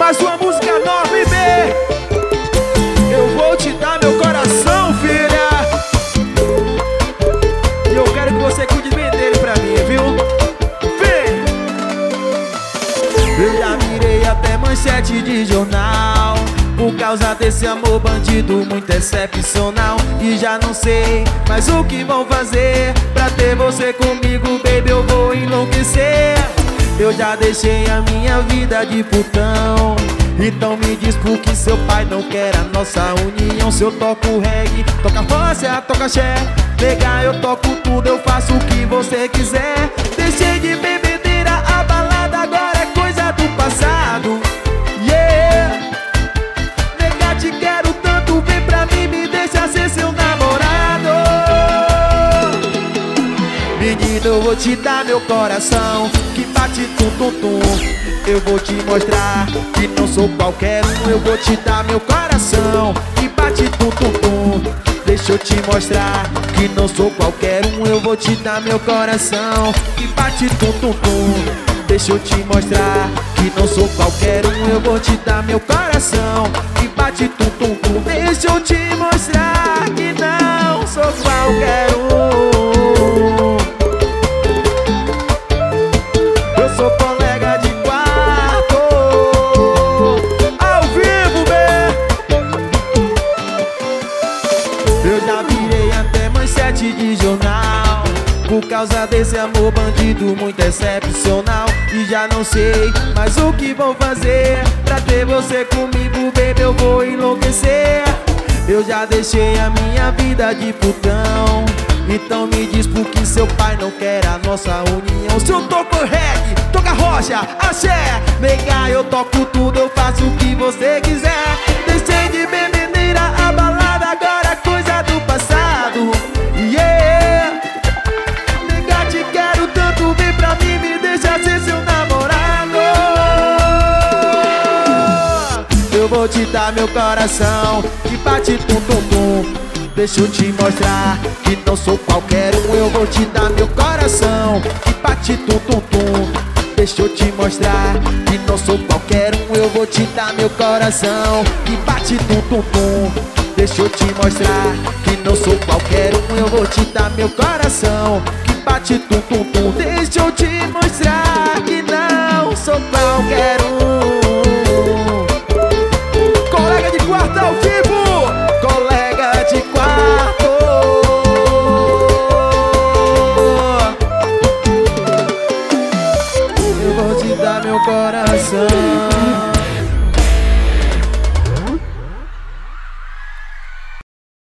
Mais uma música nova, B. Eu vou te dar meu coração, filha. E eu quero que você cuide bem dele pra mim, viu? Vem! Eu já virei até manchete de jornal por causa desse amor bandido muito excepcional. E já não sei mais o que vou fazer pra ter você comigo, baby, eu vou enlouquecer. Eu já deixei a minha vida de putão, então me diz por que seu pai não quer a nossa união. Se eu toco reggae, toca roça, toca axé, nega, eu toco tudo, eu faço o que você quiser. Deixei de bebedeira, a balada agora é coisa do passado. Yeah, nega, te quero tanto, vem pra mim, me deixa ser seu namorado. Menino, eu vou te dar meu coração, que bate tum tum tum. Eu vou te mostrar que não sou qualquer um. Eu vou te dar meu coração, que bate tum tum tum. Deixa eu te mostrar que não sou qualquer um. Eu vou te dar meu coração, que bate tum tum tum. Deixa eu te mostrar que não sou qualquer um. Eu vou te dar meu coração, que bate tum tum tum. Deixa eu te mostrar que não sou qualquer um. Eu sou colega de quarto, ao vivo, eu já virei até manchete de jornal por causa desse amor bandido muito excepcional. E já não sei mais o que vou fazer pra ter você comigo, baby, eu vou enlouquecer. Eu já deixei a minha vida de putão, então me diz por que seu pai não quer a nossa união. Se eu toco reggae, toca rocha, axé, nega, eu toco tudo, eu faço o que você quiser. Deixei de bebedeira, a balada agora é coisa do passado. Yeah, nega, te quero tanto, vem pra mim, me deixa ser seu namorado. Eu vou te dar meu coração, que bate tum tum tum. Deixa eu te mostrar que não sou qualquer um. Eu vou te dar meu coração, que bate tum tum tum. Deixa eu te mostrar que não sou qualquer um. Eu vou te dar meu coração, que bate tum tum tum. Deixa eu te mostrar que não sou qualquer um. Eu vou te dar meu coração, que bate tum tum tum. Deixa eu te mostrar que não sou qualquer um. Colega de quarto ao vivo, colega de quarto. Eu vou te dar meu coração.